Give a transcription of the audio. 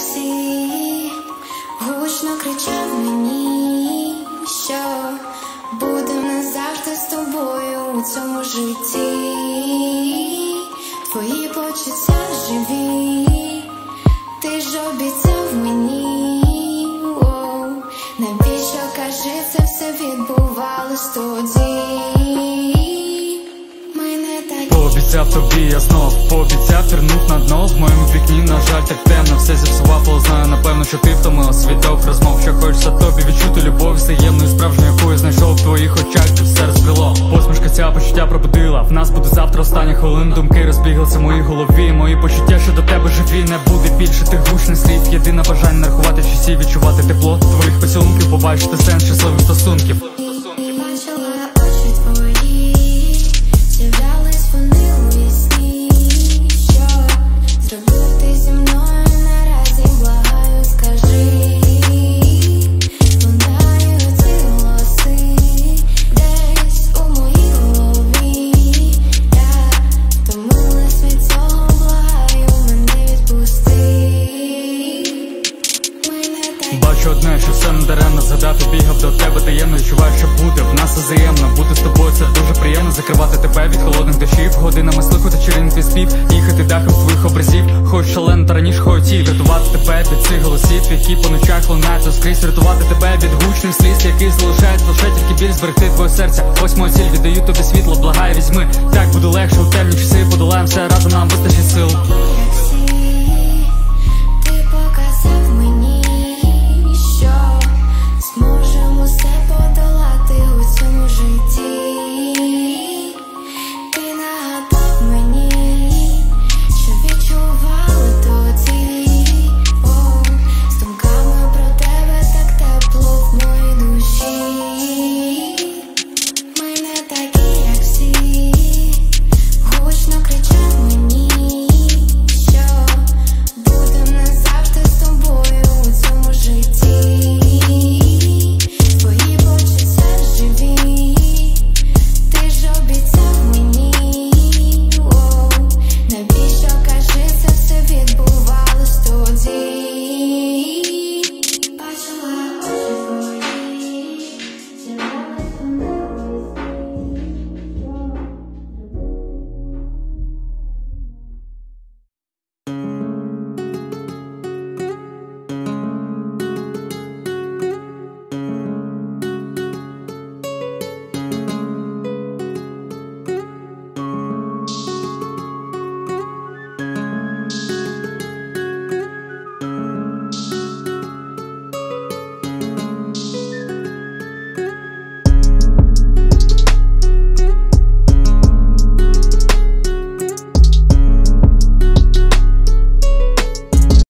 всі, гучно кричав мені, що буду назавжди з тобою у цьому житті. Твої почуття живі, ти ж обіцяв мені, навіщо, кажи, це все відбувалось тоді. Пообіцяв тобі, я знов пообіцяв, вернув на дно. В моєму вікні, на жаль, так темно, все зіпсував, знаю, напевно, що ти втомилась від довгих розмов. Що хочеться тобі відчути любов взаємну і справжню, яку я знайшов в твоїх очах, де все розбило. Посмішка ця почуття пробудила, в нас буде завтра остання хвилина. Думки розбіглися в моїй голові, мої почуття, що до тебе живі. Не буде більше тих гучних слів, єдине бажання нарахувати часів, відчувати тепло твоїх поцілунків, побачити сенс щасливих стосунків. Бачу одне, що все надаремно, згадав і бігав до тебе таємно, відчуваю, що буде в нас взаємно. Бути з тобою це дуже приємно, закривати тебе від холодних дощів, годинами слухати чарівний твій спів, їхати дахом твоїх образів. Хоч шалено, та раніше хотів рятувати тебе від цих голосів, які по ночах лунають скрізь. Рятувати тебе від гучних сліз, які залишають лише тільки біль, зберегти твоє серце. Ось моя ціль, віддаю тобі світло, благаю, візьми. Так буде легше у темні часи, подолаєм все разом, нам вистачить сил.